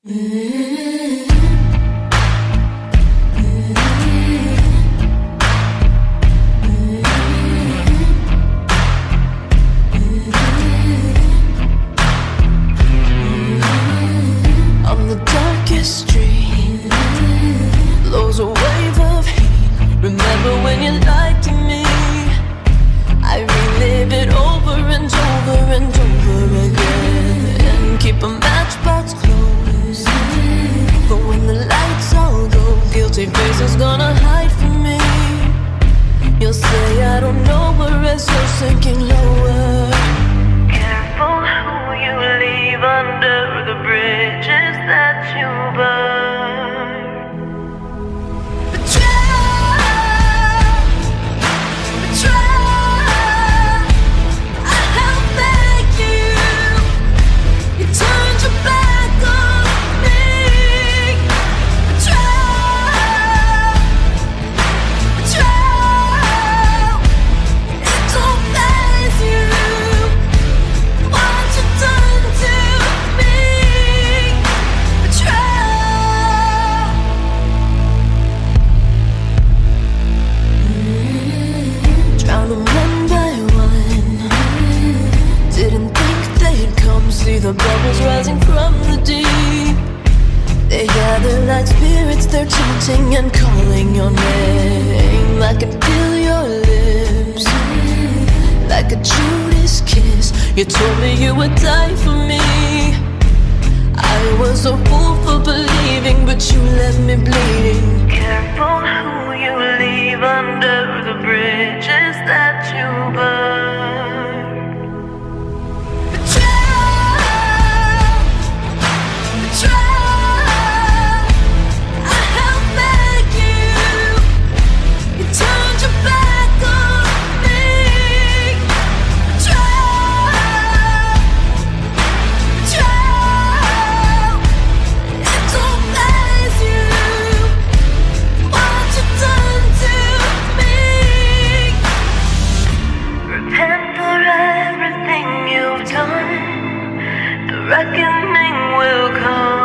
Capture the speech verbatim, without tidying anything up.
On the darkest street blows a wave of heat. Remember when you lied to me? I relive it over and over and over again, and keep a matchbox close. But when the lights all go, guilty faces gonna hide from me. You'll say I don't know her as you're sinking lower. Careful who you leave under the bridges that you burn. Betrayal, betrayal, I have begged you. You turned your back on me. Betrayal, betrayal, it don't faze you. What you done to me? Betrayal. Drown them one by one. Didn't think they'd come. See the bubbles rising from the deep. They gather like spirits, they're chanting and calling your name. I can feel your lips, like a Judas kiss. You told me you would die for me. I was a fool for believing, but you left me bleeding. Careful who you leave under the bridges that you burn. Betrayal, betrayal, I have begged you. You turned your back on me. Betrayal, betrayal, it don't faze you. What you done to me? Repent for everything you've done. The reckoning will come.